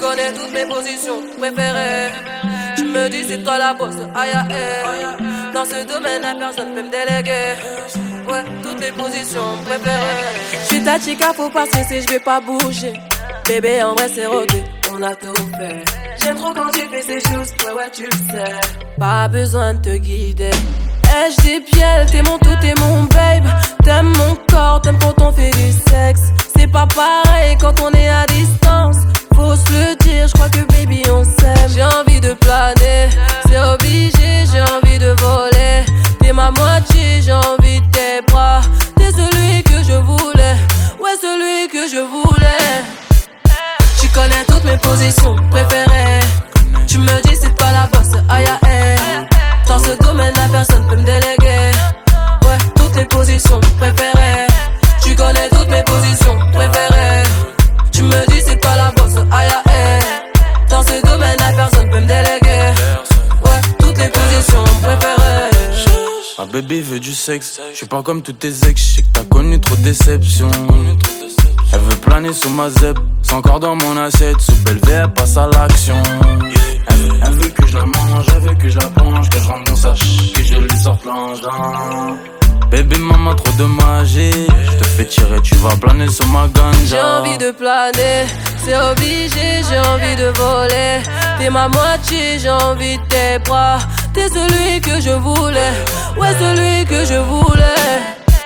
connais toutes mes positions préférées. Tu me dis c'est toi la boss, aïe aïe. Dans ce domaine, la personne peut me déléguer. Ouais, toutes les positions préférées. J'suis ta chica, faut pas stresser, j'vais pas bouger. Bébé, en vrai, c'est rodé, on a tout fait. J'aime trop quand tu fais ces choses, ouais, tu le sais. Pas besoin de te guider. Ai-je des pieds, t'es mon tout, t'es mon babe. T'aimes mon corps, t'aimes quand on fait du sexe. C'est pas pareil quand on est à distance. Faut se le dire, j'crois que baby on s'aime. J'ai envie de planer, c'est obligé, j'ai envie de voler. T'es ma moitié, j'ai envie de tes bras. T'es celui que je voulais, ouais celui que je voulais. Tu connais toutes mes positions préférées. Tu me dis c'est toi la boss, aïe aïe. Dans ce domaine la personne peut me déléguer. Ouais, toutes les positions préférées. Tu connais toutes mes positions préférées. Tu me dis c'est toi la boss, aïe aïe. Dans ce domaine la personne peut me déléguer. Ouais, toutes les positions préférées. Ma baby veut du sexe, je suis pas comme tous tes ex, je sais que t'as connu trop de déceptions. Elle veut planer sous ma zeb, c'est encore dans mon assiette. Sous belle V, elle passe à l'action. Elle veut que je la mange, elle veut que je la plonge, que je rentre mon sac, que je lui sorte l'engin. Baby maman trop de magie, je te fais tirer, tu vas planer sur ma ganja. J'ai envie de planer, c'est obligé, j'ai envie de voler. T'es ma moitié, j'ai envie de tes bras. T'es celui que je voulais, ouais celui que je voulais.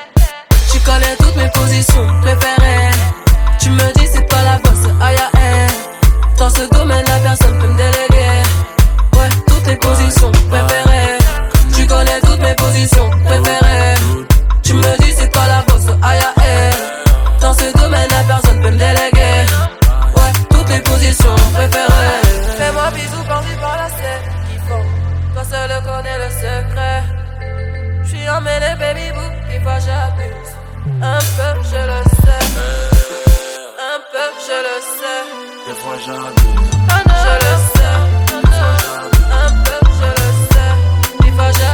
Tu connais toutes mes positions préférées. Tu me dis c'est toi la boss, aïe aïe. Dans ce domaine la personne peut me déléguer. Ouais, toutes les positions préférées. Tu connais toutes mes positions préférées. Tu me dis c'est toi la boss, aïe aïe. Dans ce domaine la personne peut me déléguer. Ouais, toutes les positions préférées. Fais-moi bisous par-ci par-là, c'est kiffant. Toi seul connais le secret. J'suis emmêlé baby boo, des fois j'abuse. Un peu je le sais. Un peu je le sais. Des fois j'abuse. Je le sais. Un peu je le sais. Des fois j'abuse.